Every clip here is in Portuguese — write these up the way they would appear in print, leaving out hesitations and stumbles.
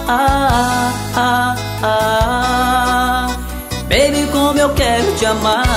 ah, ah, ah. Baby, como eu quero te amar.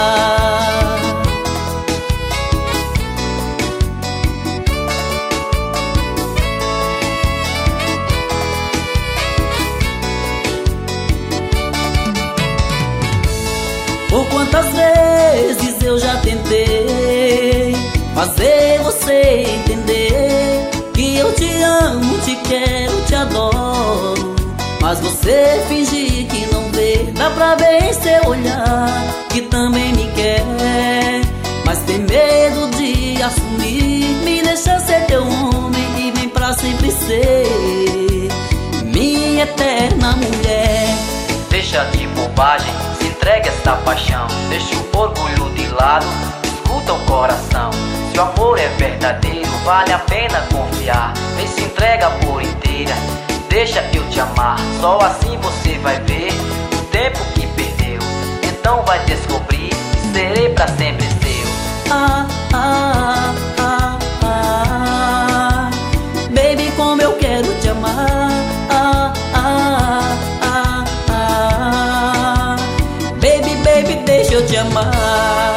Por quantas vezes eu já tentei fazer você entender que eu te amo, te quero, te adoro, mas você finge que não vê. Dá pra ver em seu olhar que também me quer, mas tem medo de assumir. Me deixa ser teu homem e vem pra sempre ser minha eterna mulher. Deixa de bobagem, se entregue a esta paixão. Deixa o orgulho de lado, escuta o coração. Se o amor é verdadeiro, vale a pena confiar. Vem, se entrega por inteira, deixa eu te amar. Só assim você vai ver o tempo que perdeu. Então vai descobrir que serei pra sempre seu. Ah, ah, ah, ah. Baby, como eu quero te amar. Ah, ah, ah, ah. Baby, baby, deixa eu te amar.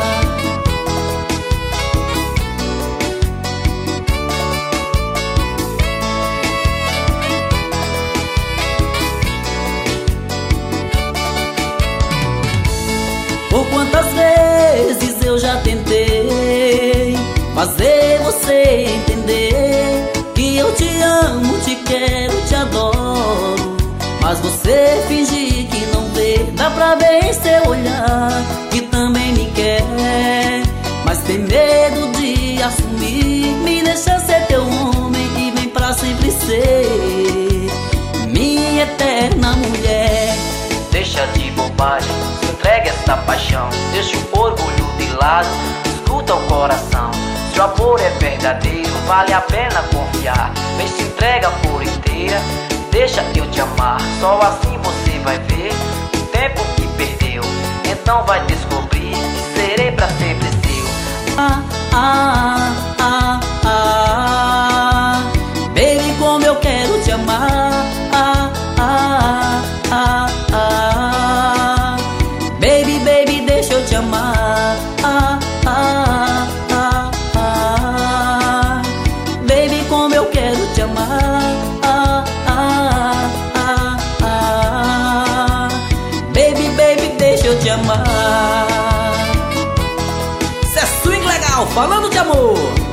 Por quantas vezes eu já tentei fazer você entender que eu te amo, te quero, te adoro, mas você finge que não vê. Dá pra ver em seu olhar que também me quer, mas tem medo de assumir. Me deixa ser teu homem e vem pra sempre ser minha eterna mulher. Deixa de bobagem, se entregue a esta paixão. Deixa o orgulho de lado, escuta o coração. Se o amor é verdadeiro, vale a pena confiar. Vem, se entrega por inteira, deixa eu te amar. Só assim você vai ver o tempo que perdeu. Então vai descobrir que serei pra sempre seu. Ah, ah, ah, ah. Baby, como eu quero te amar. Ah, ah, ah, ah. Baby, baby, deixa eu te amar. Ah, ah, ah, ah. Baby, como eu quero te amar. Ah, ah, ah, ah. Baby, baby, deixa eu te amar. Isso é swing legal, falando de amor.